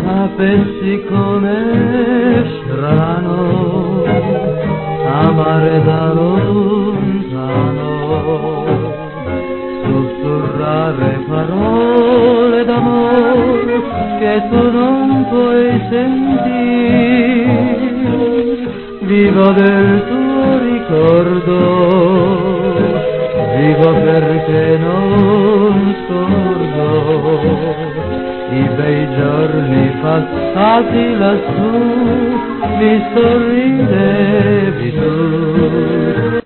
sapessi com'è strano amare da lontano, sussurrare parole d'amore che tu non puoi sentire. Vivo del tuo ricordo, vivo perché non scordo i bei giorni passati lassù, mi sorridevi tu.